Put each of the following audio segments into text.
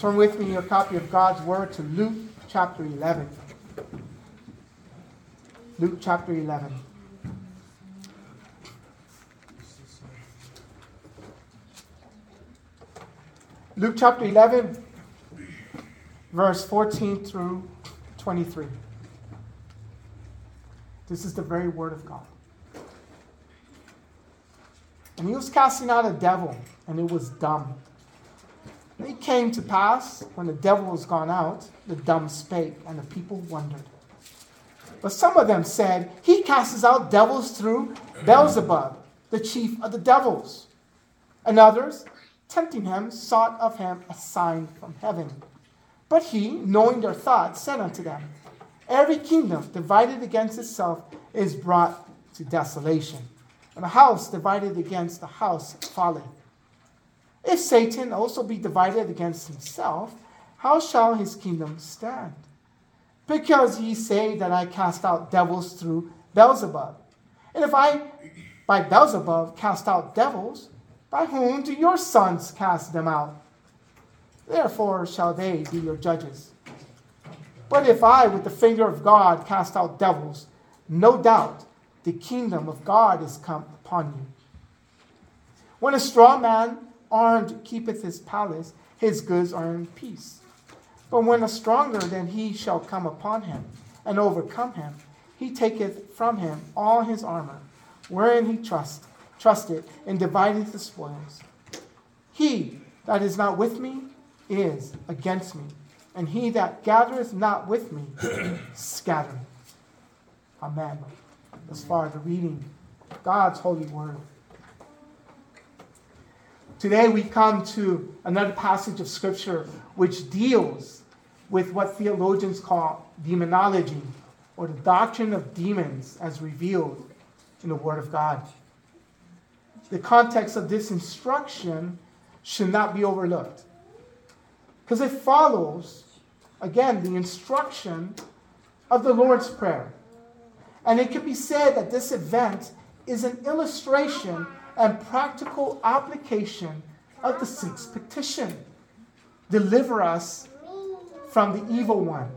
Turn with me your copy of God's Word to Luke chapter 11. Luke chapter 11. Luke chapter 11, verse 14 through 23. This is the very Word of God. And he was casting out a devil, and it was dumb. And it came to pass, when the devil was gone out, the dumb spake, and the people wondered. But some of them said, he casts out devils through Beelzebub, the chief of the devils. And others, tempting him, sought of him a sign from heaven. But he, knowing their thoughts, said unto them, every kingdom divided against itself is brought to desolation, and a house divided against a house falleth. If Satan also be divided against himself, how shall his kingdom stand? Because ye say that I cast out devils through Beelzebub. And if I by Beelzebub cast out devils, by whom do your sons cast them out? Therefore shall they be your judges. But if I with the finger of God cast out devils, no doubt the kingdom of God is come upon you. When a strong man armed keepeth his palace, his goods are in peace. But when a stronger than he shall come upon him, and overcome him, he taketh from him all his armor, wherein he trusted, and divideth the spoils. He that is not with me is against me, and he that gathereth not with me scattereth. Amen. As far as the reading of God's holy word. Today we come to another passage of Scripture which deals with what theologians call demonology, or the doctrine of demons as revealed in the Word of God. The context of this instruction should not be overlooked, because it follows, again, the instruction of the Lord's Prayer. And it can be said that this event is an illustration and practical application of the sixth petition. Deliver us from the evil one.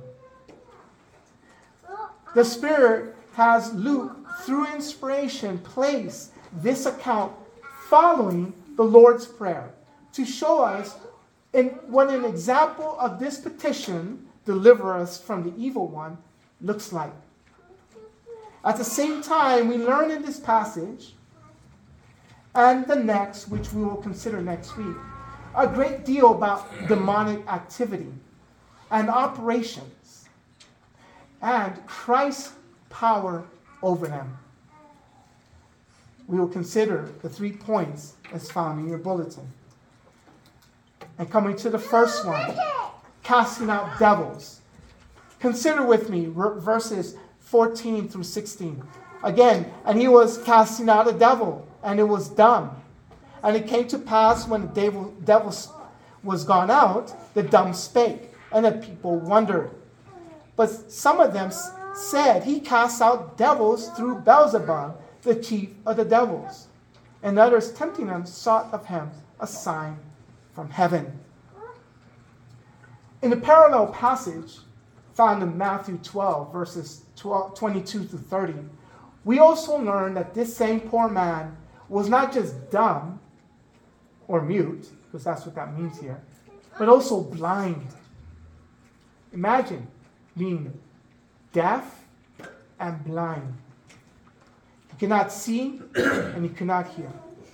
The Spirit has Luke, through inspiration, place this account following the Lord's Prayer to show us what an example of this petition, deliver us from the evil one, looks like. At the same time, we learn in this passage and the next, which we will consider next week, a great deal about demonic activity and operations and Christ's power over them. We will consider the 3 points as found in your bulletin. And coming to the first one, casting out devils. Consider with me verses 14 through 16. Again, and he was casting out a devil, and it was dumb. And it came to pass when the devil was gone out, the dumb spake, and the people wondered. But some of them said, he casts out devils through Beelzebub, the chief of the devils. And others, tempting him, sought of him a sign from heaven. In the parallel passage found in Matthew 12, verses 22 to 30, we also learn that this same poor man was not just dumb or mute, because that's what that means here, but also blind. Imagine being deaf and blind. He cannot see and he cannot hear.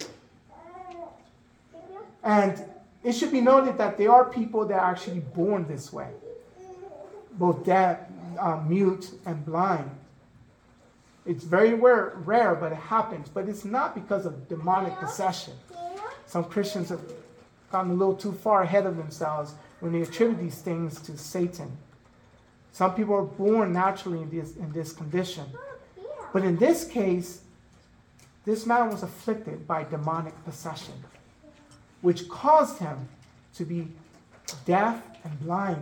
And it should be noted that there are people that are actually born this way, both deaf, mute, and blind. It's very rare, but it happens. But it's not because of demonic possession. Some Christians have gotten a little too far ahead of themselves when they attribute these things to Satan. Some people are born naturally in this condition. But in this case, this man was afflicted by demonic possession, which caused him to be deaf and blind.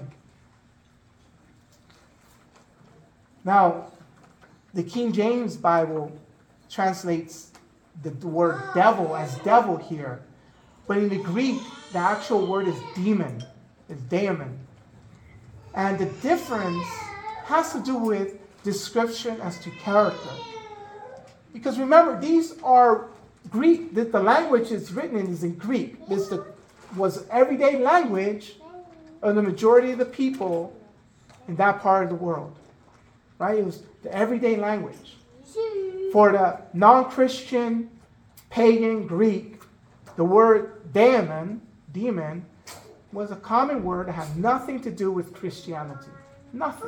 Now, the King James Bible translates the word devil as devil here. But in the Greek, the actual word is demon. is daemon. And the difference has to do with description as to character. Because remember, these are Greek. The language it's written in is in Greek. This was everyday language of the majority of the people in that part of the world. Right? It was the everyday language. For the non-Christian, pagan Greek, the word demon, was a common word that had nothing to do with Christianity. Nothing.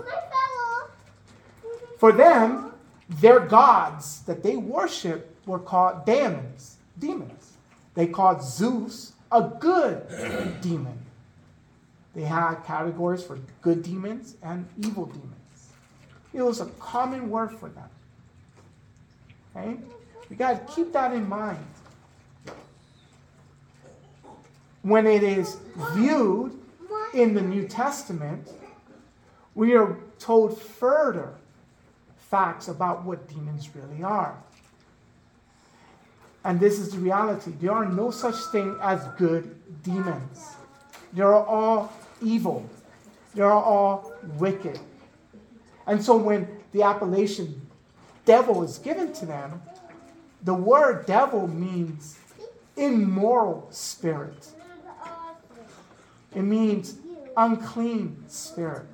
For them, their gods that they worshiped were called demons. They called Zeus a good demon. They had categories for good demons and evil demons. It was a common word for them. Okay? We got to keep that in mind. When it is viewed in the New Testament, we are told further facts about what demons really are. And this is the reality. There are no such thing as good demons. They are all evil. They are all wicked. And so when the appellation devil is given to them, the word devil means immoral spirit. It means unclean spirit.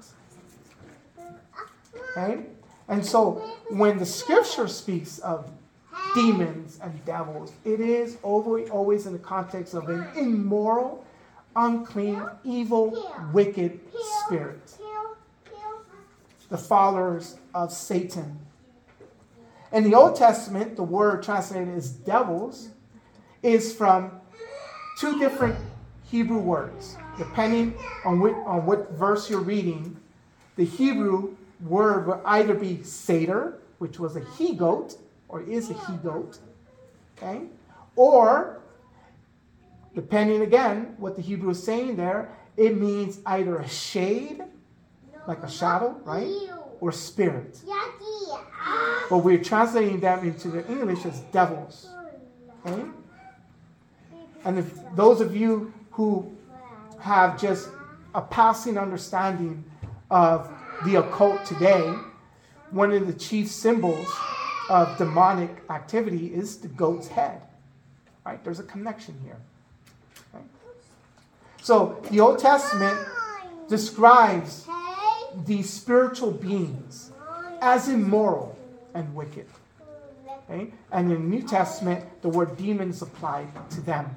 Okay? And so when the scripture speaks of demons and devils, it is always in the context of an immoral, unclean, evil, wicked spirit. The followers of Satan. In the Old Testament, the word translated as devils is from two different Hebrew words. Depending on what verse you're reading, the Hebrew word will either be satyr, which was a he-goat, or is a he-goat, okay? Or, depending again what the Hebrew is saying there, it means either a shade, like a shadow, right? Or spirit. But we're translating them into the English as devils. Okay? And if those of you who have just a passing understanding of the occult today, one of the chief symbols of demonic activity is the goat's head. Right? There's a connection here. Okay? So the Old Testament describes these spiritual beings as immoral and wicked. Okay? And in the New Testament, the word demon is applied to them.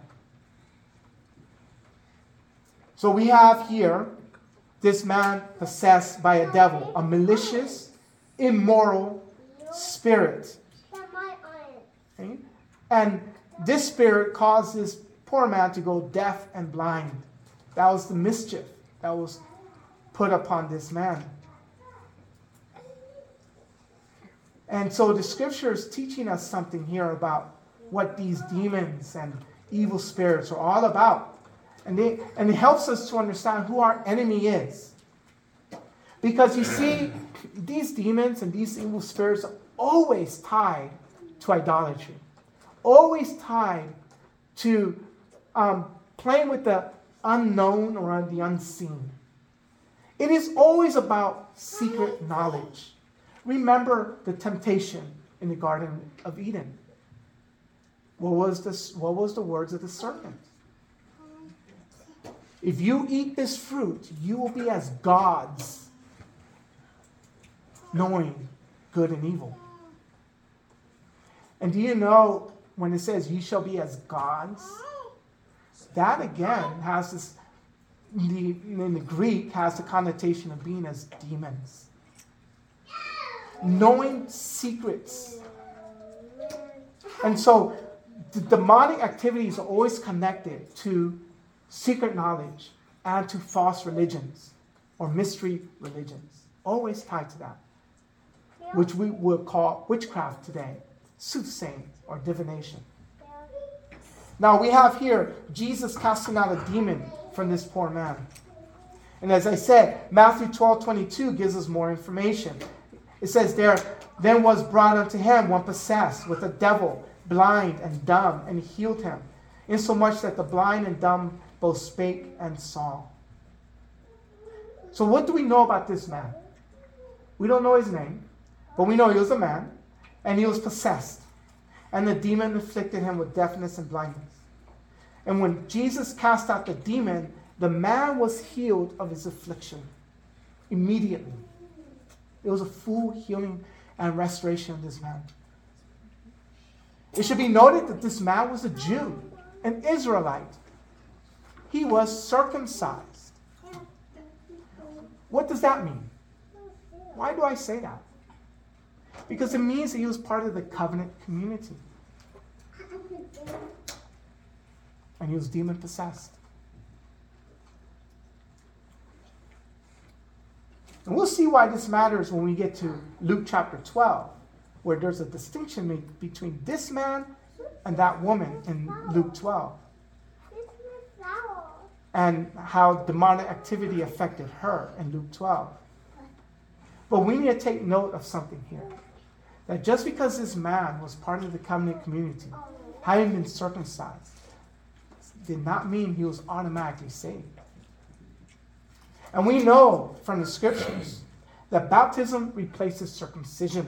So we have here this man possessed by a devil, a malicious, immoral spirit. Okay? And this spirit caused this poor man to go deaf and blind. That was the mischief that was put upon this man. And so the scripture is teaching us something here about what these demons and evil spirits are all about. And it helps us to understand who our enemy is. Because you see, these demons and these evil spirits are always tied to idolatry. Always tied to playing with the unknown or the unseen. It is always about secret knowledge. Remember the temptation in the Garden of Eden. What was the words of the serpent? If you eat this fruit, you will be as gods, knowing good and evil. And do you know when it says you shall be as gods? That again has this, in the Greek, has the connotation of being as demons. Knowing secrets. And so the demonic activities are always connected to secret knowledge and to false religions or mystery religions. Always tied to that. Which we would call witchcraft today. Soothsaying or divination. Now we have here Jesus casting out a demon from this poor man. And as I said, Matthew 12:22 gives us more information. It says there, then was brought unto him one possessed with a devil, blind and dumb, and he healed him, insomuch that the blind and dumb both spake and saw. So what do we know about this man? We don't know his name, but we know he was a man, and he was possessed. And the demon afflicted him with deafness and blindness. And when Jesus cast out the demon, the man was healed of his affliction immediately. It was a full healing and restoration of this man. It should be noted that this man was a Jew, an Israelite. He was circumcised. What does that mean? Why do I say that? Because it means that he was part of the covenant community. And he was demon possessed. And we'll see why this matters when we get to Luke chapter 12, where there's a distinction made between this man and that woman in Luke 12. And how demonic activity affected her in Luke 12. But we need to take note of something here. That just because this man was part of the covenant community, having been circumcised, did not mean he was automatically saved. And we know from the scriptures that baptism replaces circumcision.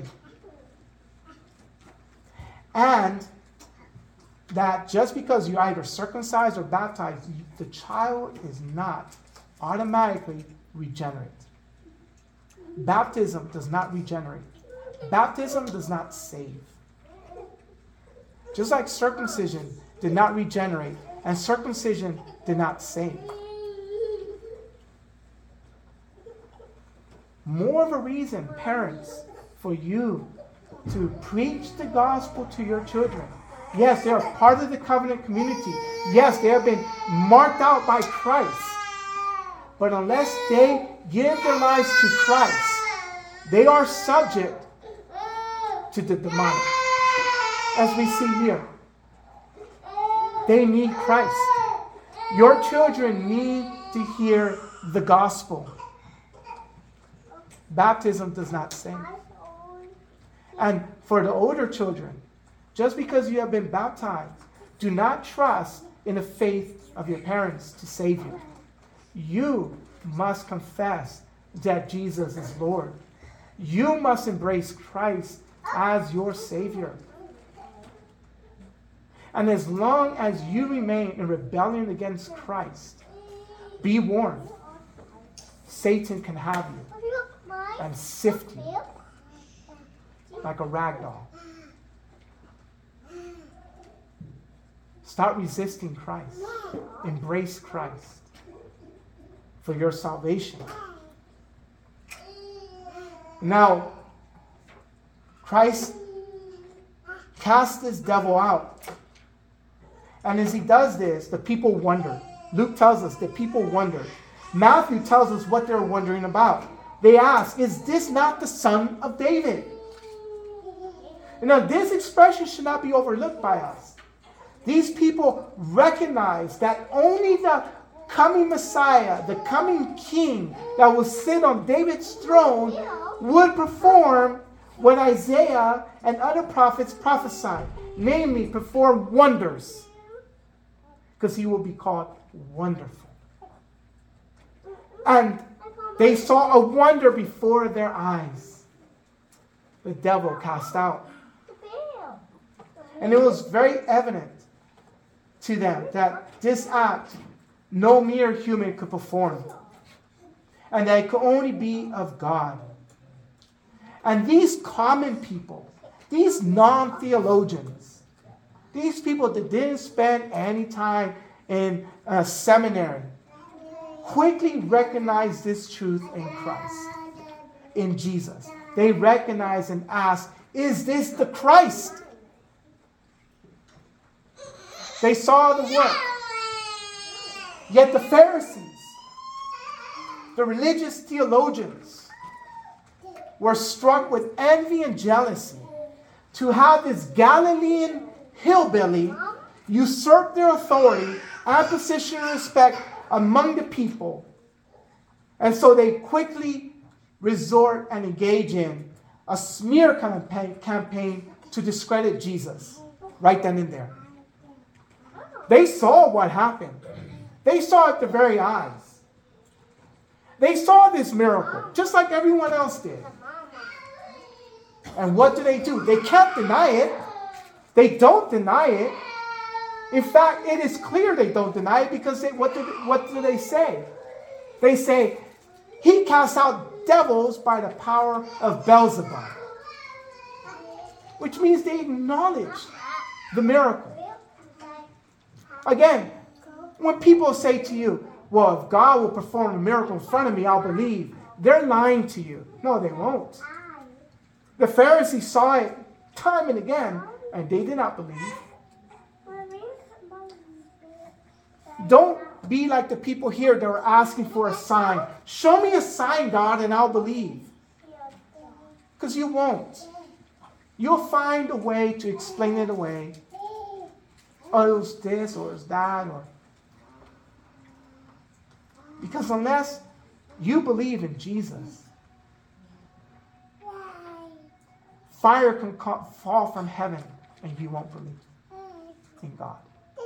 And that just because you're either circumcised or baptized, the child is not automatically regenerate. Baptism does not regenerate. Baptism does not save. Just like circumcision did not regenerate and circumcision did not save. More of a reason, parents, for you to preach the gospel to your children. Yes, they are part of the covenant community. Yes, they have been marked out by Christ. But unless they give their lives to Christ, they are subject to the demonic. As we see here, they need Christ. Your children need to hear the gospel. Baptism does not save. And for the older children, just because you have been baptized, do not trust in the faith of your parents to save you. You must confess that Jesus is Lord. You must embrace Christ as your Savior. And as long as you remain in rebellion against Christ, be warned, Satan can have you and sift you like a rag doll. Start resisting Christ. Embrace Christ for your salvation. Now, Christ cast this devil out. And as he does this, the people wondered. Luke tells us that people wondered. Matthew tells us what they're wondering about. They ask, is this not the son of David? Now, this expression should not be overlooked by us. These people recognize that only the coming Messiah, the coming king that will sit on David's throne would perform what Isaiah and other prophets prophesied, namely perform wonders, because he will be called Wonderful. And they saw a wonder before their eyes. The devil cast out. And it was very evident to them that this act no mere human could perform, and that it could only be of God. And these common people, these non-theologians, these people that didn't spend any time in a seminary, quickly recognized this truth in Christ, in Jesus. They recognized and asked, is this the Christ? They saw the work. Yet the Pharisees, the religious theologians, were struck with envy and jealousy to have this Galilean hillbilly usurp their authority and position and respect among the people. And so they quickly resort and engage in a smear campaign to discredit Jesus right then and there. They saw what happened. They saw it with their very eyes. they saw this miracle, just like everyone else did. And what do? They can't deny it. They don't deny it. In fact, it is clear they don't deny it because what do they say? They say, he casts out devils by the power of Beelzebub. Which means they acknowledge the miracle. Again, when people say to you, well, if God will perform a miracle in front of me, I'll believe. They're lying to you. No, they won't. The Pharisees saw it time and again, and they did not believe. Don't be like the people here that are asking for a sign. Show me a sign, God, and I'll believe. Because you won't. You'll find a way to explain it away. Oh, it was this or it was that. Because unless you believe in Jesus, fire can fall from heaven and you won't believe in God.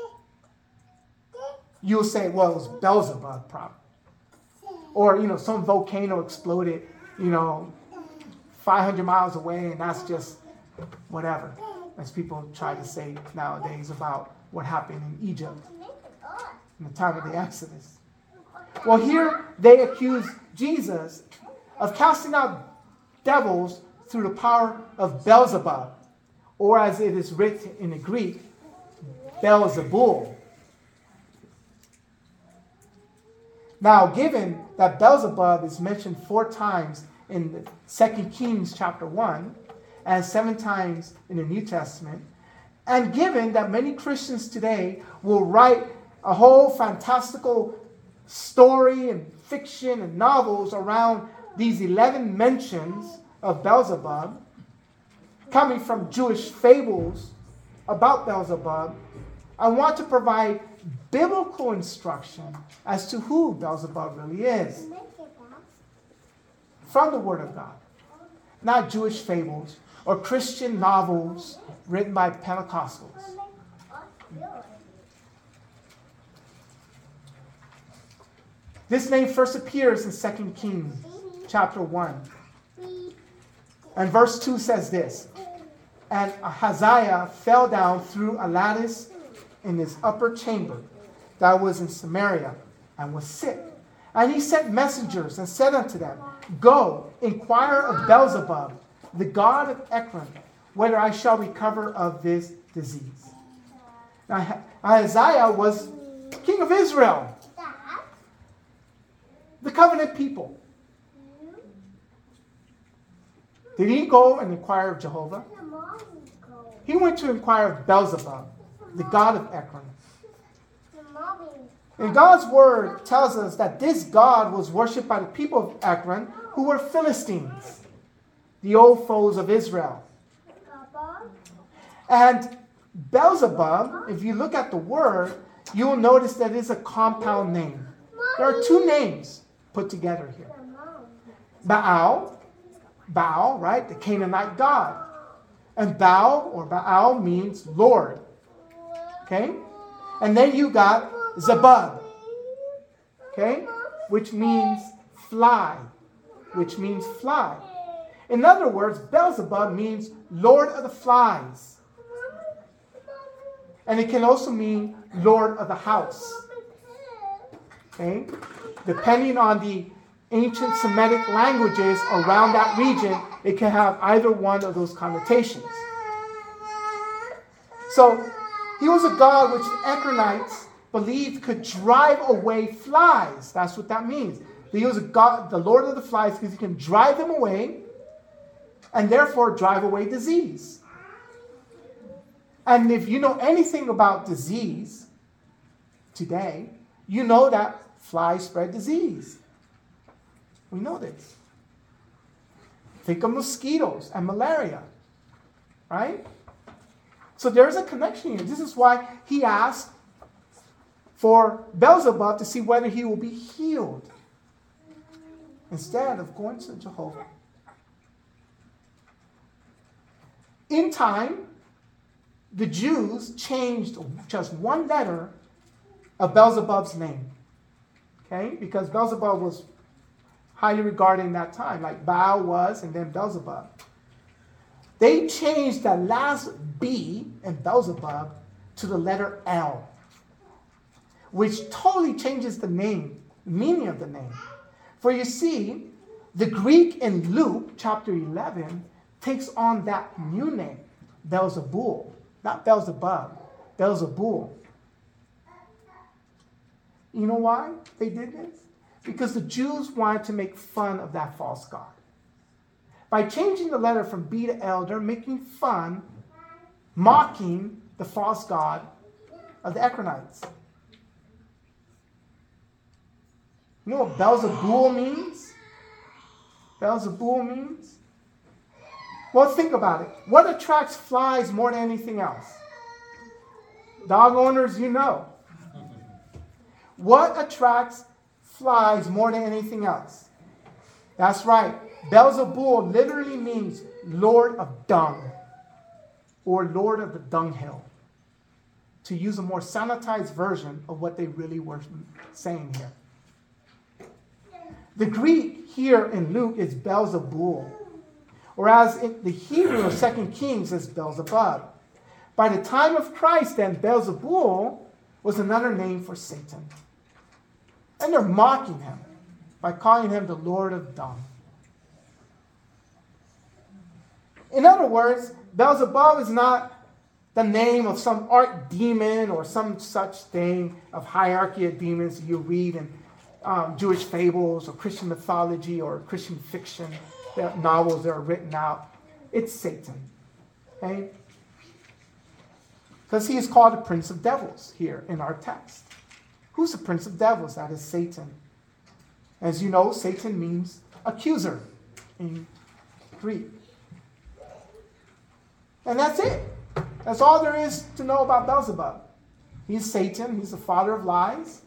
You'll say, well, it was Beelzebub problem. Or, some volcano exploded, 500 miles away, and that's just whatever. As people try to say nowadays about what happened in Egypt in the time of the Exodus. Well, here they accuse Jesus of casting out devils through the power of Beelzebub, or as it is written in the Greek, Beelzebul. Now, given that Beelzebub is mentioned 4 times in 2 Kings chapter 1 and 7 times in the New Testament, and given that many Christians today will write a whole fantastical story and fiction and novels around these 11 mentions of Beelzebub, coming from Jewish fables about Beelzebub, I want to provide biblical instruction as to who Beelzebub really is from the Word of God, not Jewish fables or Christian novels written by Pentecostals. This name first appears in 2 Kings chapter 1. And verse 2 says this, and Ahaziah fell down through a lattice in his upper chamber that was in Samaria and was sick. And he sent messengers and said unto them, go, inquire of Beelzebub, the god of Ekron, whether I shall recover of this disease. Now, Ahaziah was king of Israel, the covenant people. Did he go and inquire of Jehovah? He went to inquire of Beelzebub, the god of Ekron. And God's word tells us that this god was worshipped by the people of Ekron, who were Philistines, the old foes of Israel. And Beelzebub, if you look at the word, you will notice that it is a compound name. There are 2 names put together here. Baal, right, the Canaanite god. And Baal means Lord. Okay? And then you got Zebub. Okay? Which means fly. In other words, Beelzebub means Lord of the flies. And it can also mean Lord of the house. Okay? Depending on the ancient Semitic languages around that region, it can have either one of those connotations. So, he was a god which the Ekronites believed could drive away flies. That's what that means. He was a god, the Lord of the flies, because he can drive them away and therefore drive away disease. And if you know anything about disease today, you know that flies spread disease. We know this. Think of mosquitoes and malaria, right? So there's a connection here. This is why he asked for Beelzebub to see whether he will be healed instead of going to Jehovah. In time, the Jews changed just one letter of Beelzebub's name. Okay? Because Beelzebub was highly regarded in that time, like Baal was and then Beelzebub. They changed the last B in Beelzebub to the letter L, which totally changes the name, the meaning of the name. For you see, the Greek in Luke chapter 11 takes on that new name, Beelzebul, not Beelzebub, Beelzebul. You know why they did this? Because the Jews wanted to make fun of that false god. By changing the letter from B to L, they're making fun, mocking the false god of the Ekronites. You know what Beelzebul means? Beelzebul means? Well, think about it. What attracts flies more than anything else? Dog owners, you know. What attracts flies more than anything else? That's right. Beelzebul literally means Lord of Dung or Lord of the Dunghill, to use a more sanitized version of what they really were saying here. The Greek here in Luke is Beelzebul, whereas in the Hebrew of 2 Kings is Beelzebub. By the time of Christ, then, Beelzebul was another name for Satan. And they're mocking him by calling him the Lord of Dung. In other words, Beelzebub is not the name of some archdemon or some such thing of hierarchy of demons you read in Jewish fables or Christian mythology or Christian fiction novels that are written out. It's Satan. Okay? Because he is called the Prince of Devils here in our text. Who's the Prince of Devils? That is Satan. As you know, Satan means accuser in Greek. And that's it. That's all there is to know about Beelzebub. He's Satan. He's the father of lies.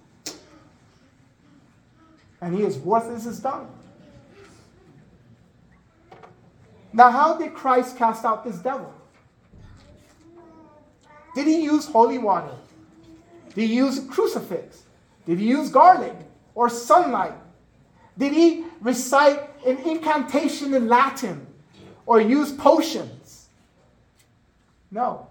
And he is worthless as dung. Now, how did Christ cast out this devil? Did he use holy water? Did he use a crucifix? Did he use garlic or sunlight? Did he recite an incantation in Latin or use potions? No.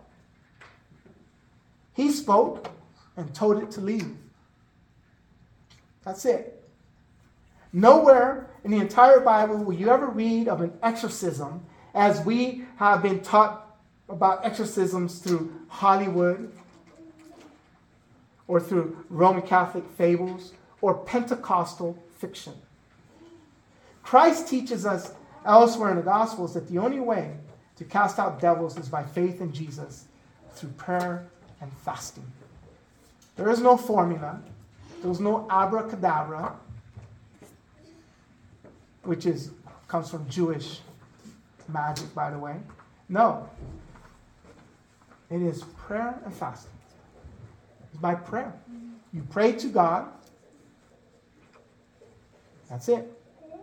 He spoke and told it to leave. That's it. Nowhere in the entire Bible will you ever read of an exorcism as we have been taught about exorcisms through Hollywood or through Roman Catholic fables or Pentecostal fiction. Christ teaches us elsewhere in the Gospels that the only way to cast out devils is by faith in Jesus through prayer and fasting. There is no formula. There is no abracadabra, which comes from Jewish magic, by the way. No. It is prayer and fasting. It's by prayer. You pray to God. That's it.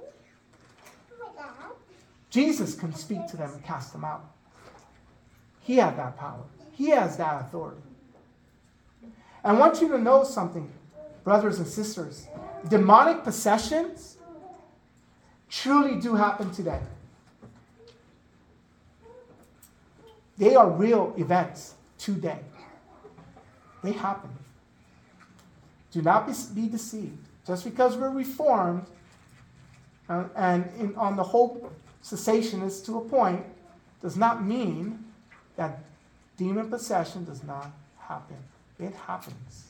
Jesus can speak to them and cast them out. He had that power. He has that authority. I want you to know something, brothers and sisters. Demonic possessions truly do happen today. They are real events today. They happen. Do not be deceived. Just because we're reformed on the whole cessationist to a point does not mean that demon possession does not happen. It happens.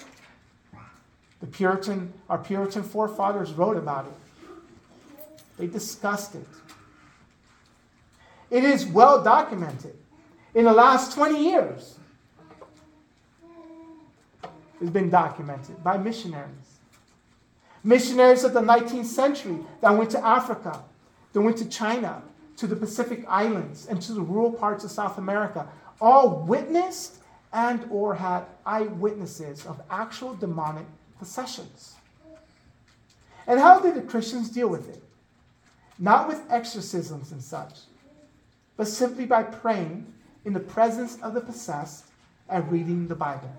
Our Puritan forefathers wrote about it. They discussed it. It is well documented. In the last 20 years, it's been documented by missionaries. Missionaries of the 19th century that went to Africa, that went to China, to the Pacific Islands, and to the rural parts of South America, all witnessed and or had eyewitnesses of actual demonic possessions. And how did the Christians deal with it? Not with exorcisms and such, but simply by praying in the presence of the possessed and reading the Bible.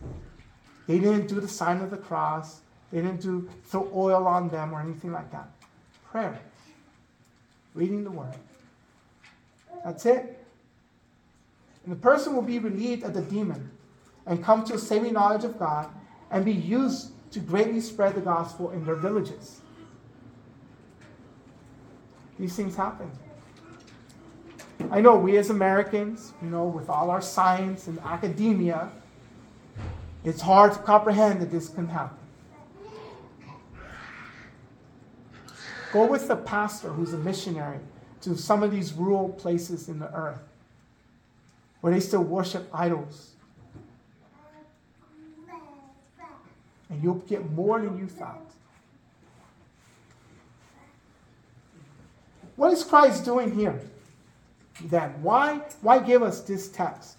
They didn't do the sign of the cross. They didn't throw oil on them or anything like that. prayer, reading the Word. That's it. And the person will be relieved of the demon and come to a saving knowledge of God and be used to greatly spread the gospel in their villages. These things happen. I know we as Americans, with all our science and academia, it's hard to comprehend that this can happen. Go with a pastor who's a missionary to some of these rural places in the earth where they still worship idols. And you'll get more than you thought. What is Christ doing here then? Why give us this text?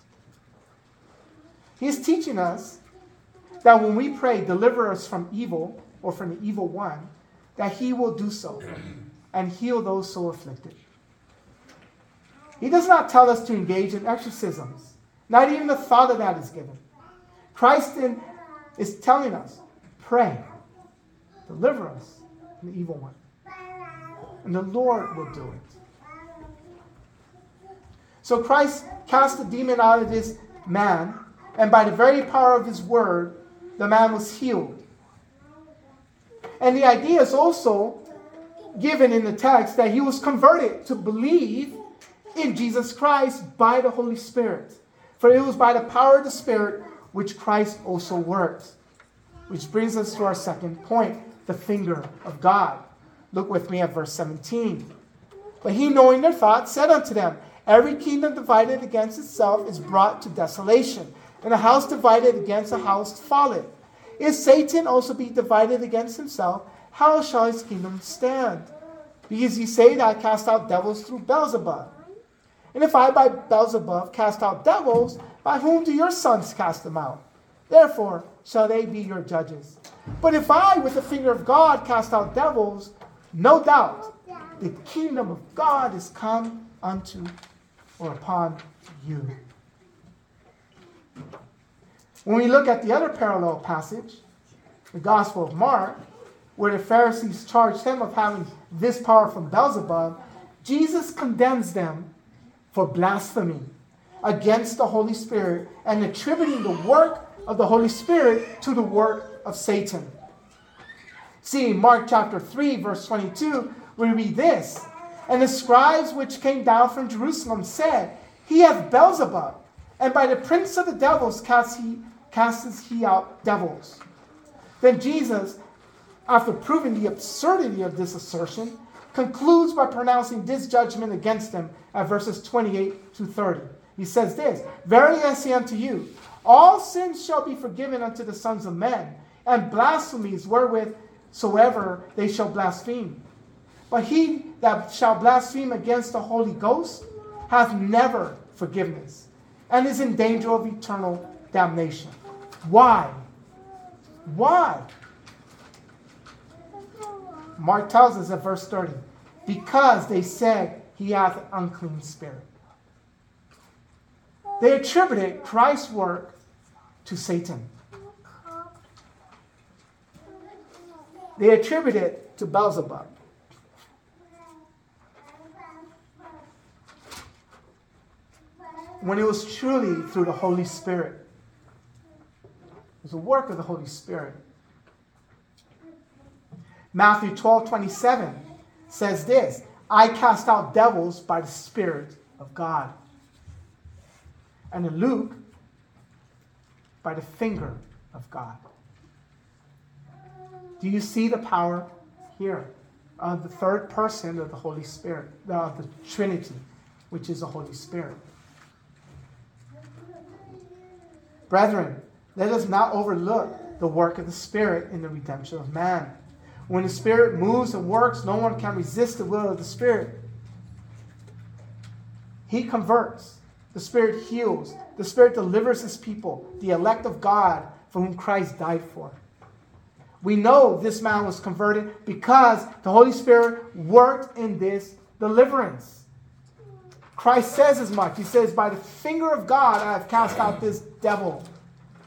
He's teaching us that when we pray, deliver us from evil or from the evil one, that he will do so and heal those so afflicted. He does not tell us to engage in exorcisms. Not even the thought of that is given. Christ then is telling us, pray, deliver us from the evil one. And the Lord will do it. So Christ cast the demon out of this man, and by the very power of his word, the man was healed. And the idea is also given in the text that he was converted to believe in Jesus Christ by the Holy Spirit. For it was by the power of the Spirit which Christ also worked. Which brings us to our second point, the finger of God. Look with me at verse 17. But he, knowing their thoughts, said unto them, every kingdom divided against itself is brought to desolation, and a house divided against a house falleth. If Satan also be divided against himself, how shall his kingdom stand? Because ye say that I cast out devils through Beelzebub. And if I by Beelzebub cast out devils, by whom do your sons cast them out? Therefore shall they be your judges. But if I with the finger of God cast out devils, no doubt the kingdom of God is come unto or upon you. When we look at the other parallel passage, the Gospel of Mark, where the Pharisees charged him of having this power from Beelzebub, Jesus condemns them for blasphemy against the Holy Spirit and attributing the work of the Holy Spirit to the work of Satan. See, in Mark chapter 3, verse 22, we read this. And the scribes which came down from Jerusalem said, he hath Beelzebub, and by the prince of the devils casteth he out devils. Then Jesus, after proving the absurdity of this assertion, concludes by pronouncing this judgment against them at verses 28 to 30. He says this, verily I say unto you, all sins shall be forgiven unto the sons of men, and blasphemies wherewith soever they shall blaspheme. But he that shall blaspheme against the Holy Ghost hath never forgiveness, and is in danger of eternal damnation. Why? Why? Mark tells us at verse 30, because they said he hath an unclean spirit. They attributed Christ's work to Satan. They attributed it to Beelzebub. When it was truly through the Holy Spirit. It was a work of the Holy Spirit. Matthew 12:27 says this, I cast out devils by the Spirit of God. And in Luke, by the finger of God. Do you see the power here of the third person of the Holy Spirit, of the Trinity, which is the Holy Spirit? Brethren, let us not overlook the work of the Spirit in the redemption of man. When the Spirit moves and works, no one can resist the will of the Spirit. He converts. The Spirit heals. The Spirit delivers his people, the elect of God, for whom Christ died for. We know this man was converted because the Holy Spirit worked in this deliverance. Christ says as much. He says, by the finger of God I have cast out this devil,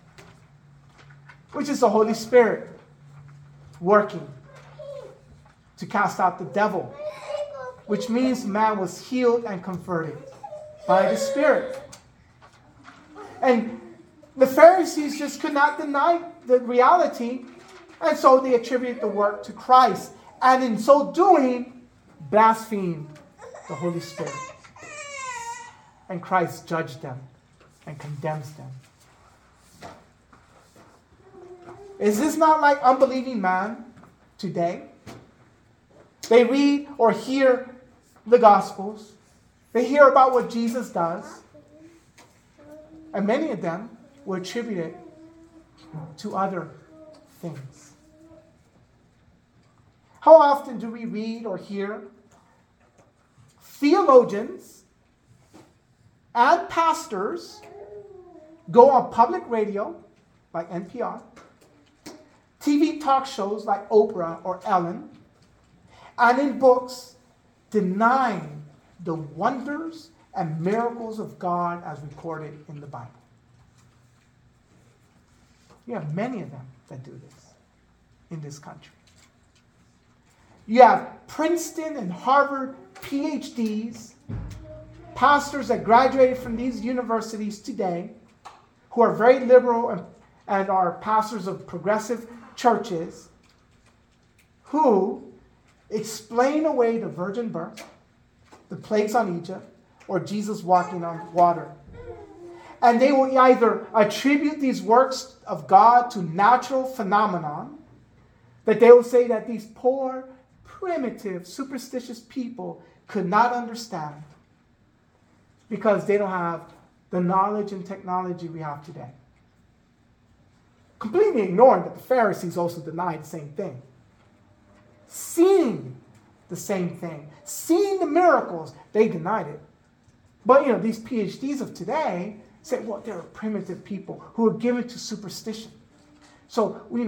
which is the Holy Spirit working. to cast out the devil, which means man was healed and converted by the Spirit. And the Pharisees just could not deny the reality, and so they attributed the work to Christ, and in so doing, blasphemed the Holy Spirit. And Christ judged them and condemns them. Is this not like unbelieving man today? They read or hear the Gospels. They hear about what Jesus does. And many of them will attribute it to other things. How often do we read or hear theologians and pastors go on public radio like NPR, TV talk shows like Oprah or Ellen, and in books denying the wonders and miracles of God as recorded in the Bible? You have many of them that do this in this country. You have Princeton and Harvard PhDs, pastors that graduated from these universities today, who are very liberal and are pastors of progressive churches, who explain away the virgin birth, the plagues on Egypt, or Jesus walking on water. And they will either attribute these works of God to natural phenomenon, that they will say that these poor, primitive, superstitious people could not understand because they don't have the knowledge and technology we have today. Completely ignoring that the Pharisees also denied the same thing. Seeing the same thing. Seeing the miracles, they denied it. But, these PhDs of today say, well, they're primitive people who are given to superstition. So, we,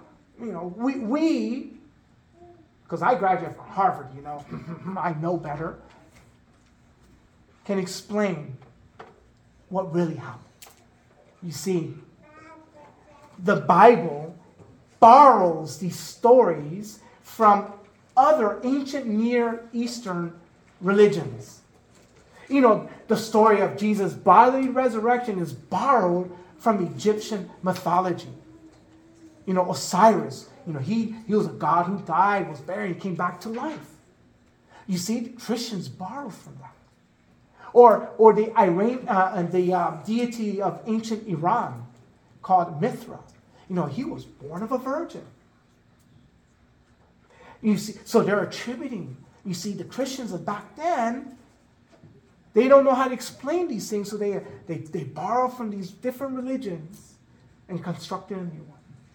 because I graduated from Harvard, I know better, can explain what really happened. You see, the Bible borrows these stories from other ancient Near Eastern religions. The story of Jesus' bodily resurrection is borrowed from Egyptian mythology. Osiris, he was a god who died, was buried, and came back to life. You see, the Christians borrow from that. Or the deity of ancient Iran called Mithra. He was born of a virgin. You see, so they're attributing. You see, the Christians of back then, they don't know how to explain these things, so they borrow from these different religions and construct a new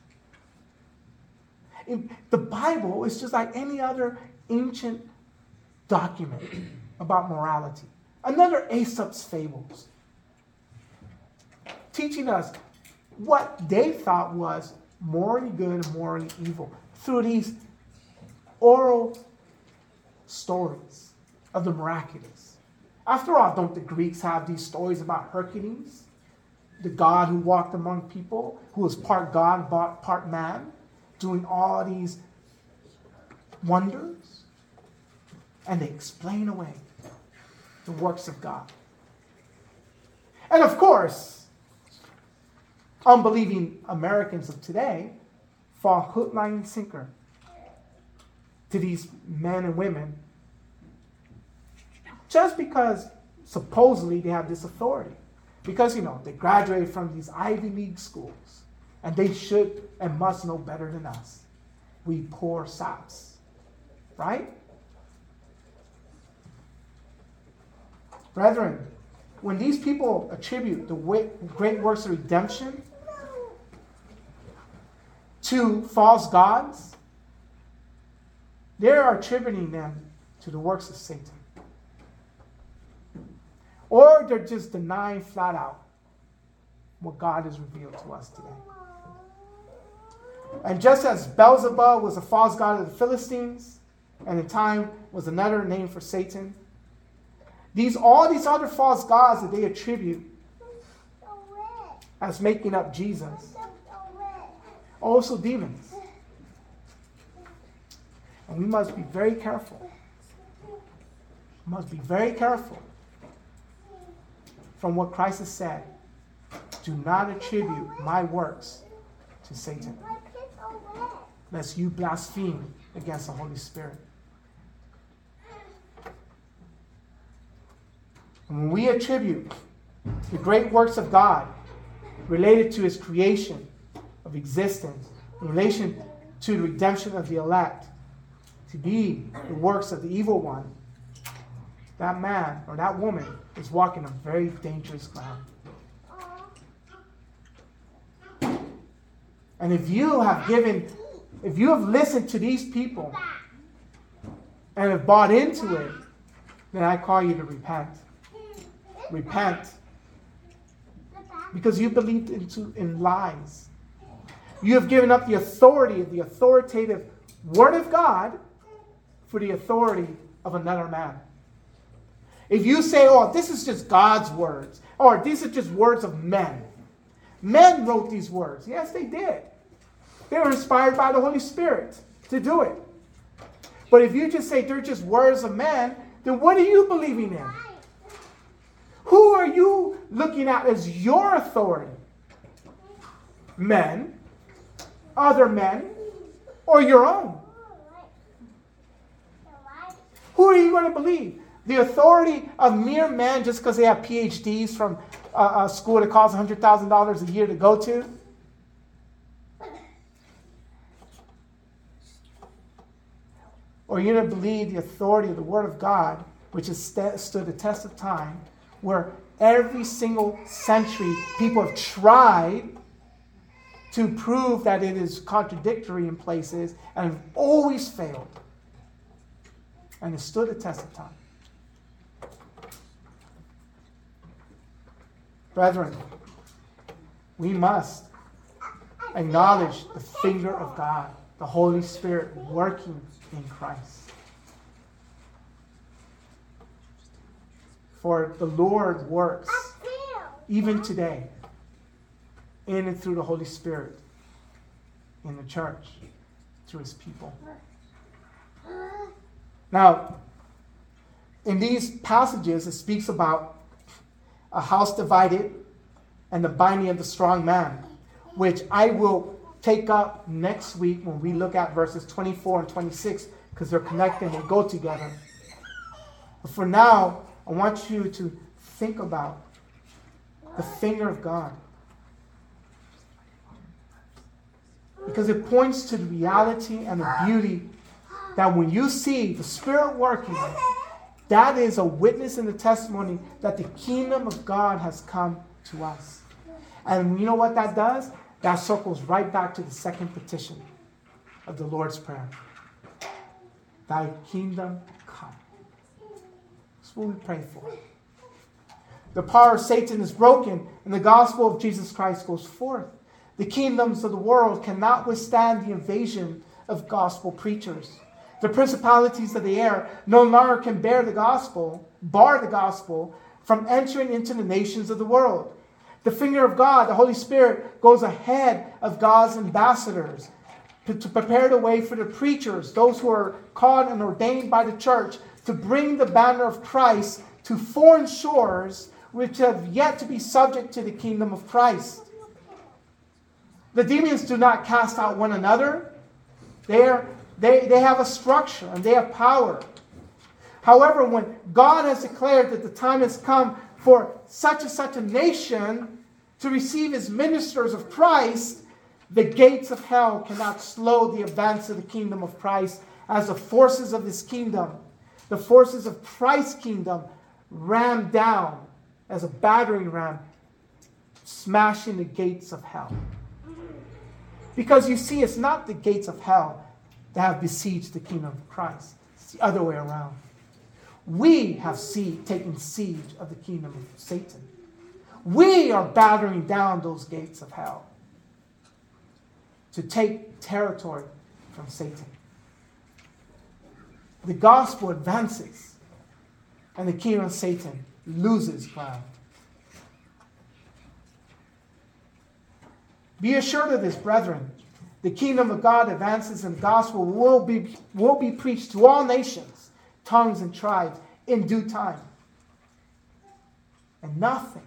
one. The Bible is just like any other ancient document about morality. Another Aesop's fables, teaching us what they thought was morally good and morally evil through these oral stories of the miraculous. After all, don't the Greeks have these stories about Hercules, the god who walked among people, who was part God, part man, doing all these wonders? And they explain away the works of God. And of course, unbelieving Americans of today fall hook, line, and sinker to these men and women just because supposedly they have this authority. Because, they graduated from these Ivy League schools and they should and must know better than us. We poor sops. Right? Brethren, when these people attribute the great works of redemption to false gods, they are attributing them to the works of Satan. Or they're just denying flat out what God has revealed to us today. And just as Beelzebub was a false god of the Philistines, and in time was another name for Satan, all these other false gods that they attribute as making up Jesus, also demons. And we must be very careful. We must be very careful from what Christ has said. Do not attribute my works to Satan, lest you blaspheme against the Holy Spirit. And when we attribute the great works of God related to his creation of existence, in relation to the redemption of the elect, to be the works of the evil one, that man or that woman is walking on very dangerous ground. And if you have listened to these people and have bought into it, then I call you to repent. Repent. Because you believed in lies. You have given up the authority of the authoritative Word of God for the authority of another man. If you say, oh, this is just God's words, or these are just words of men. Men wrote these words. Yes, they did. They were inspired by the Holy Spirit to do it. But if you just say they're just words of men, then what are you believing in? Who are you looking at as your authority? Men, other men, or your own? Who are you going to believe? The authority of mere men just because they have PhDs from a school that costs $100,000 a year to go to? Or you're going to believe the authority of the Word of God, which has stood the test of time, where every single century people have tried to prove that it is contradictory in places and have always failed. And it stood the test of time. Brethren, we must acknowledge the finger of God, the Holy Spirit working in Christ. For the Lord works even today in and through the Holy Spirit in the church, through his people. Now, in these passages, it speaks about a house divided and the binding of the strong man, which I will take up next week when we look at verses 24 and 26, because they're connected and they go together. But for now, I want you to think about the finger of God, because it points to the reality and the beauty that when you see the Spirit working, that is a witness and a testimony that the kingdom of God has come to us. And you know what that does? That circles right back to the second petition of the Lord's Prayer. Thy kingdom come. That's what we pray for. The power of Satan is broken and the gospel of Jesus Christ goes forth. The kingdoms of the world cannot withstand the invasion of gospel preachers. The principalities of the air no longer can bar the gospel from entering into the nations of the world. The finger of God, the Holy Spirit, goes ahead of God's ambassadors to prepare the way for the preachers, those who are called and ordained by the church, to bring the banner of Christ to foreign shores which have yet to be subject to the kingdom of Christ. The demons do not cast out one another. They have a structure and they have power. However, when God has declared that the time has come for such and such a nation to receive his ministers of Christ, the gates of hell cannot slow the advance of the kingdom of Christ, as the forces of his kingdom, the forces of Christ's kingdom, ram down as a battering ram, smashing the gates of hell. Because you see, it's not the gates of hell that have besieged the kingdom of Christ. It's the other way around. We have taken siege of the kingdom of Satan. We are battering down those gates of hell to take territory from Satan. The gospel advances and the kingdom of Satan loses ground. Be assured of this, brethren, The kingdom of God advances and the gospel will be preached to all nations, tongues, and tribes in due time. And nothing,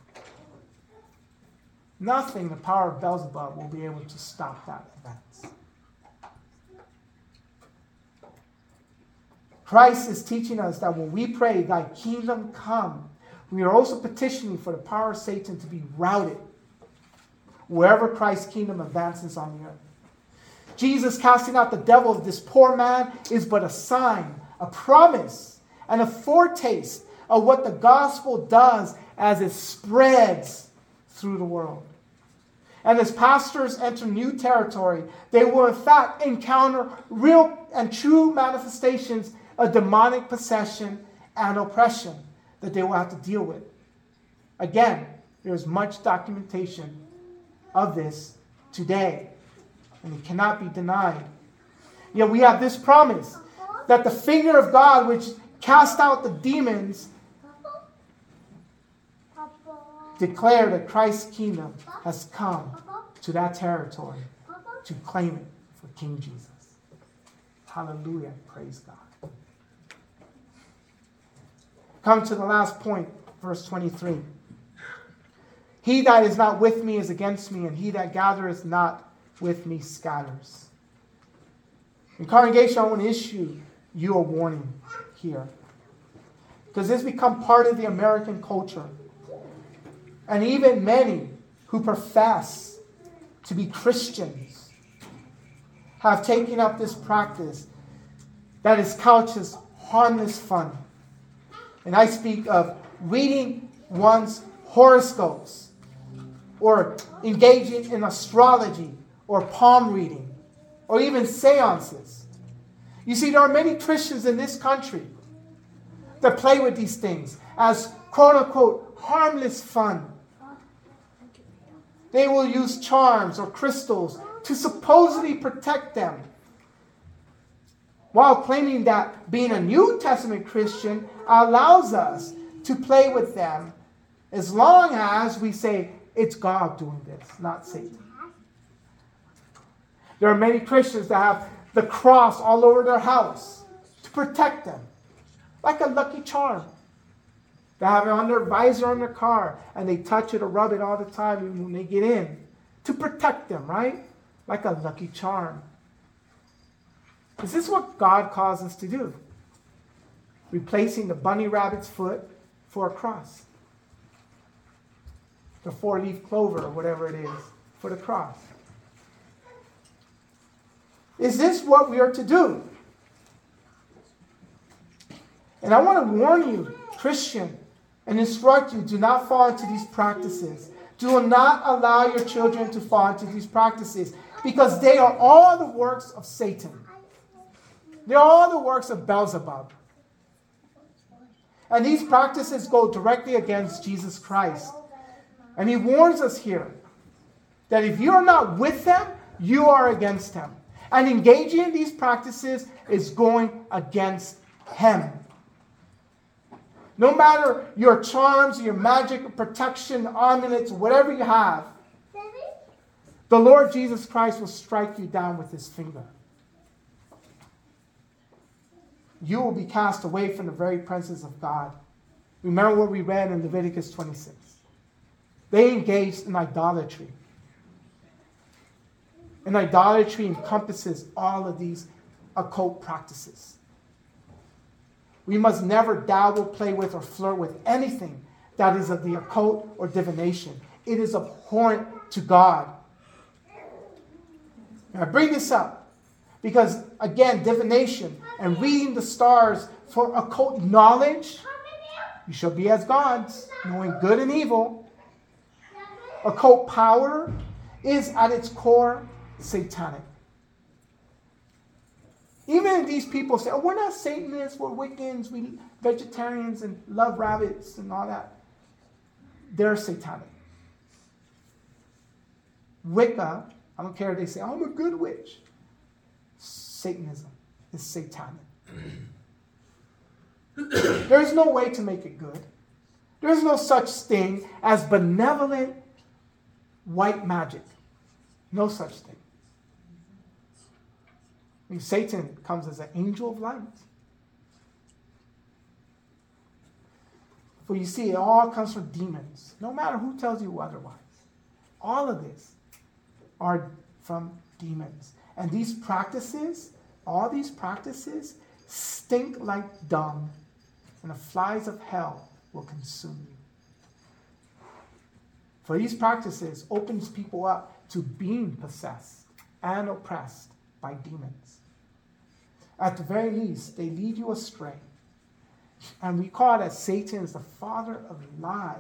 the power of Beelzebub will be able to stop that event. Christ is teaching us that when we pray, thy kingdom come, we are also petitioning for the power of Satan to be routed wherever Christ's kingdom advances on the earth. Jesus casting out the devil of this poor man is but a sign, a promise, and a foretaste of what the gospel does as it spreads through the world. And as pastors enter new territory, they will in fact encounter real and true manifestations of demonic possession and oppression that they will have to deal with. Again, there is much documentation of this today, and it cannot be denied. Yet we have this promise that the finger of God, which cast out the demons, declare that Christ's kingdom has come to that territory to claim it for King Jesus. Hallelujah. Praise God. Come to the last point, verse 23. He that is not with me is against me, and he that gathereth not with me scatters. In congregation, I want to issue you a warning here, because this has become part of the American culture. And even many who profess to be Christians have taken up this practice that is couched as harmless fun. And I speak of reading one's horoscopes, or engaging in astrology, or palm reading, or even seances. You see, there are many Christians in this country that play with these things as quote-unquote harmless fun. They will use charms or crystals to supposedly protect them, while claiming that being a New Testament Christian allows us to play with them as long as we say it's God doing this, not Satan. There are many Christians that have the cross all over their house to protect them, like a lucky charm. They have it on their visor on their car, and they touch it or rub it all the time when they get in to protect them, right? Like a lucky charm. Is this what God calls us to do? Replacing the bunny rabbit's foot for a cross. The 4-leaf clover or whatever it is for the cross. Is this what we are to do? And I want to warn you, Christian, and instruct you, do not fall into these practices. Do not allow your children to fall into these practices, because they are all the works of Satan. They're all the works of Beelzebub. And these practices go directly against Jesus Christ. And he warns us here that if you are not with them, you are against him. And engaging in these practices is going against him. No matter your charms, your magic, protection, amulets, whatever you have, the Lord Jesus Christ will strike you down with his finger. You will be cast away from the very presence of God. Remember what we read in Leviticus 26. They engaged in idolatry. And idolatry encompasses all of these occult practices. We must never dabble, play with, or flirt with anything that is of the occult or divination. It is abhorrent to God. And I bring this up because, again, divination and reading the stars for occult knowledge, you shall be as gods, knowing good and evil. Occult power is at its core satanic. Even these people say, oh, we're not Satanists, we're Wiccans, we vegetarians and love rabbits and all that. They're satanic. Wicca, I don't care if they say, I'm a good witch. Satanism is satanic. There is no way to make it good. There is no such thing as benevolent white magic. No such thing. I mean, Satan comes as an angel of light. For you see, it all comes from demons, no matter who tells you otherwise. All of this are from demons. And these practices, all these practices, stink like dung, and the flies of hell will consume you. For these practices opens people up to being possessed and oppressed by demons. At the very least, they lead you astray. And we call that Satan is the father of lies.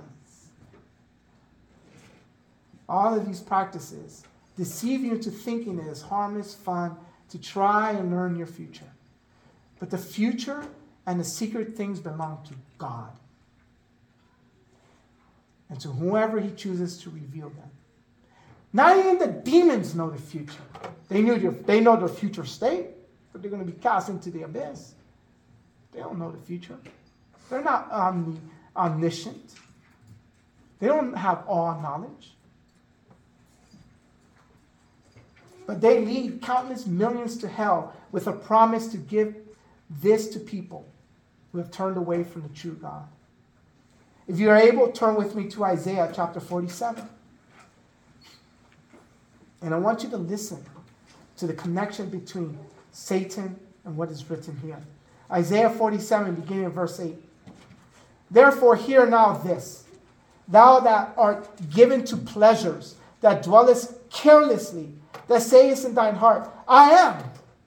All of these practices deceive you into thinking it is harmless fun to try and learn your future. But the future and the secret things belong to God, and to whoever he chooses to reveal them. Not even the demons know the future. They know their future state, but they're going to be cast into the abyss. They don't know the future. They're not omniscient. They don't have all knowledge. But they lead countless millions to hell with a promise to give this to people who have turned away from the true God. If you are able, turn with me to Isaiah chapter 47. And I want you to listen to the connection between Satan and what is written here. Isaiah 47, beginning in verse 8. Therefore hear now this, thou that art given to pleasures, that dwellest carelessly, that sayest in thine heart, I am,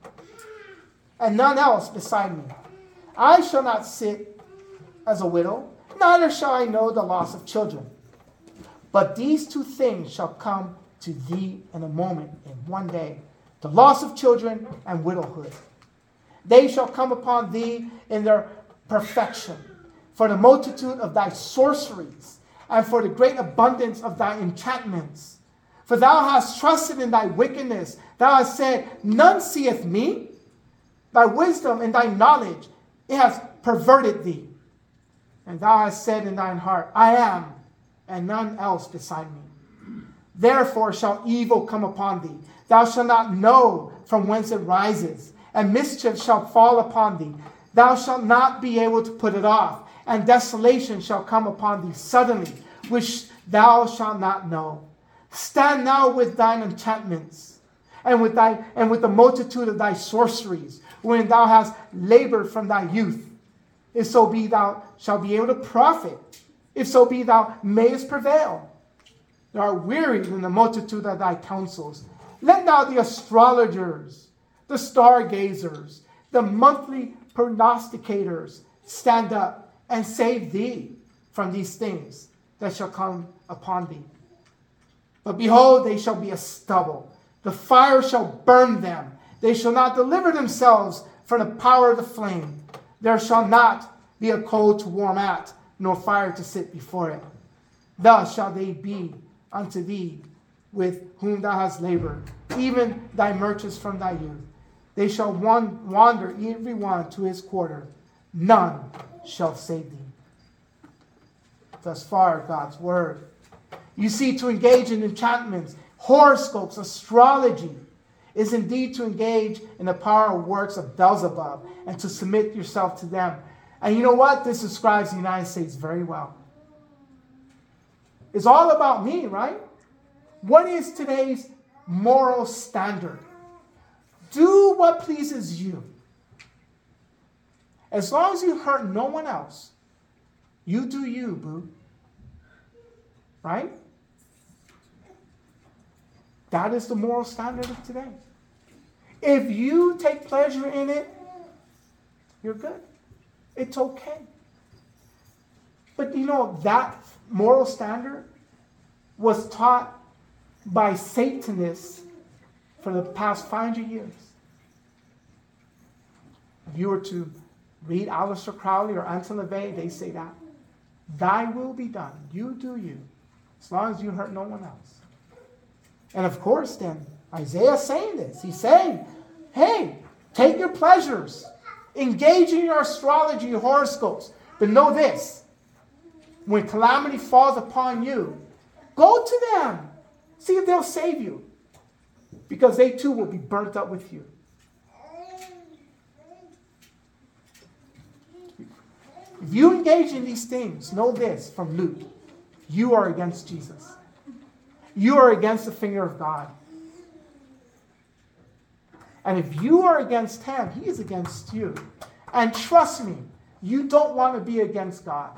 and none else beside me. I shall not sit as a widow, neither shall I know the loss of children. But these two things shall come to thee in a moment, in one day, the loss of children and widowhood. They shall come upon thee in their perfection, for the multitude of thy sorceries, and for the great abundance of thy enchantments. For thou hast trusted in thy wickedness. Thou hast said, none seeth me. Thy wisdom and thy knowledge, it has perverted thee. And thou hast said in thine heart, I am, and none else beside me. Therefore shall evil come upon thee. Thou shalt not know from whence it rises, and mischief shall fall upon thee. Thou shalt not be able to put it off, and desolation shall come upon thee suddenly, which thou shalt not know. Stand now with thine enchantments, and with the multitude of thy sorceries, when thou hast labored from thy youth. If so be thou shalt be able to profit, if so be thou mayest prevail. Thou art wearied in the multitude of thy counsels. Let now the astrologers, the stargazers, the monthly prognosticators stand up and save thee from these things that shall come upon thee. But behold, they shall be as stubble. The fire shall burn them. They shall not deliver themselves from the power of the flame. There shall not be a coal to warm at, nor fire to sit before it. Thus shall they be unto thee with whom thou hast labored, even thy merchants from thy youth. They shall wander every one to his quarter. None shall save thee. Thus far, God's word. You see, to engage in enchantments, horoscopes, astrology, is indeed to engage in the power works of Beelzebub and to submit yourself to them. And you know what? This describes the United States very well. It's all about me, right? What is today's moral standard? Do what pleases you. As long as you hurt no one else, you do you, boo. Right? That is the moral standard of today. If you take pleasure in it, you're good. It's okay. But you know, that moral standard was taught by Satanists for the past 500 years. If you were to read Aleister Crowley or Anton LaVey, they say that. Thy will be done. You do you. As long as you hurt no one else. And of course, then, Isaiah's saying this. He's saying, hey, take your pleasures. Engage in your astrology, your horoscopes. But know this. When calamity falls upon you, go to them. See if they'll save you. Because they too will be burnt up with you. If you engage in these things, know this from Luke, you are against Jesus. You are against the finger of God. And if you are against him, he is against you. And trust me, you don't want to be against God.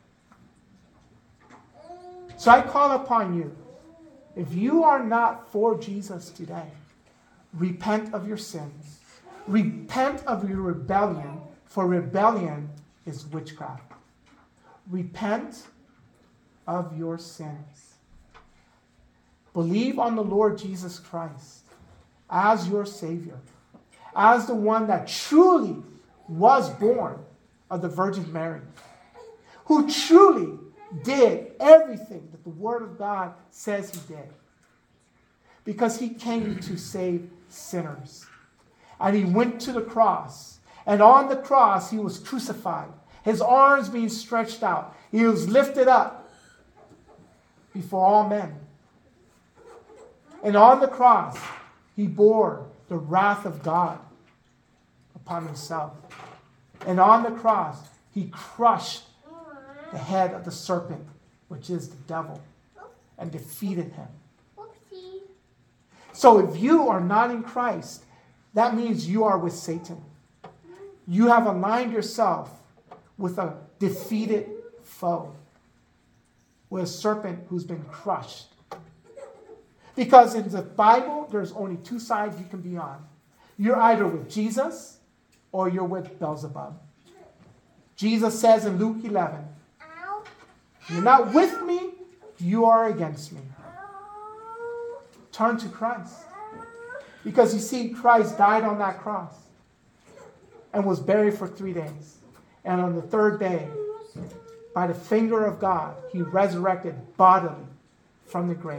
So I call upon you, if you are not for Jesus today, repent of your sins. Repent of your rebellion, for rebellion is witchcraft. Repent of your sins. Believe on the Lord Jesus Christ as your Savior, as the one that truly was born of the Virgin Mary, who truly did everything that the Word of God says he did, because he came to save sinners. And he went to the cross, and on the cross he was crucified, his arms being stretched out. He was lifted up before all men. And on the cross, he bore the wrath of God upon himself. And on the cross, he crushed the head of the serpent, which is the devil, and defeated him. So if you are not in Christ, that means you are with Satan. You have aligned yourself with a defeated foe, with a serpent who's been crushed. Because in the Bible, there's only two sides you can be on. You're either with Jesus or you're with Beelzebub. Jesus says in Luke 11, you're not with me, you are against me. Turn to Christ. Because you see, Christ died on that cross and was buried for 3 days. And on the third day, by the finger of God, he resurrected bodily from the grave.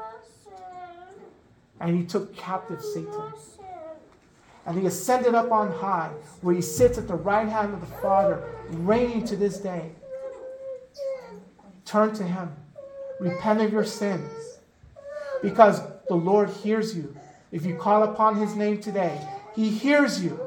And he took captive Satan. And he ascended up on high, where he sits at the right hand of the Father, reigning to this day. Turn to him. Repent of your sins. Because the Lord hears you. If you call upon his name today, he hears you.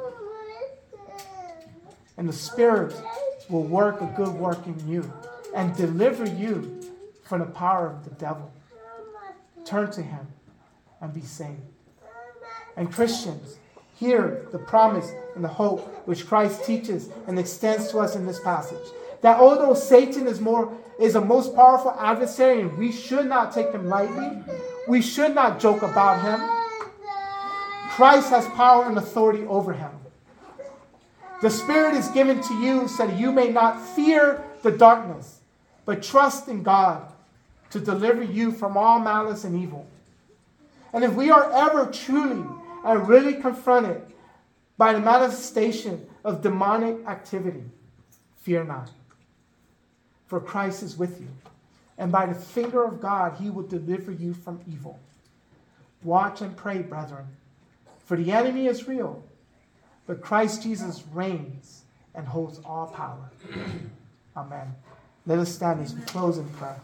And the Spirit will work a good work in you and deliver you from the power of the devil. Turn to him and be saved. And Christians, hear the promise and the hope which Christ teaches and extends to us in this passage. That although Satan is a most powerful adversary, and we should not take him lightly, we should not joke about him, Christ has power and authority over him. The Spirit is given to you so that you may not fear the darkness, but trust in God to deliver you from all malice and evil. And if we are ever truly and really confronted by the manifestation of demonic activity, fear not, for Christ is with you. And by the finger of God, he will deliver you from evil. Watch and pray, brethren, for the enemy is real, but Christ Jesus reigns and holds all power. Amen. Let us stand as we close in prayer.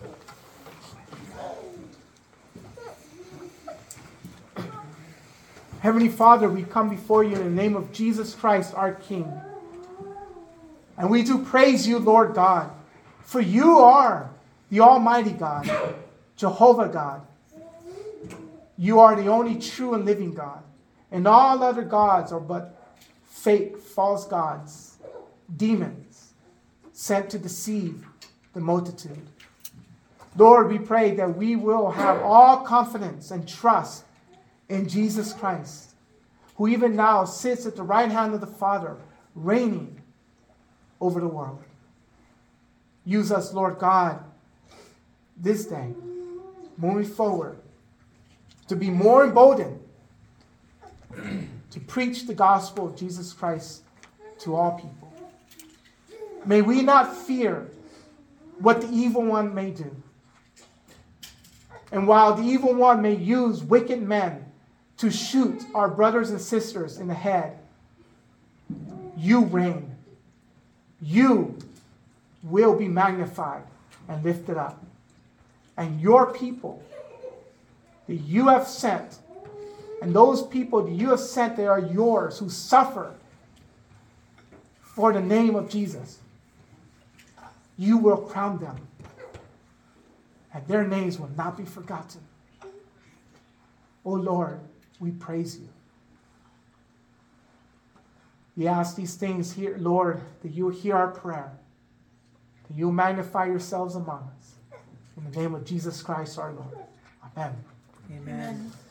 Heavenly Father, we come before you in the name of Jesus Christ, our King. And we do praise you, Lord God, for you are the Almighty God, Jehovah God. You are the only true and living God. And all other gods are but fake, false gods, demons, sent to deceive the multitude. Lord, we pray that we will have all confidence and trust in Jesus Christ, who even now sits at the right hand of the Father, reigning over the world. Use us, Lord God, this day, moving forward, to be more emboldened to preach the gospel of Jesus Christ to all people. May we not fear what the evil one may do. And while the evil one may use wicked men to shoot our brothers and sisters in the head, you reign. You will be magnified and lifted up. And your people that you have sent, and those people that you have sent that are yours, who suffer for the name of Jesus, you will crown them, and their names will not be forgotten. O Lord, we praise you. We ask these things here, Lord, that you hear our prayer, that you magnify yourselves among us. In the name of Jesus Christ our Lord. Amen. Amen.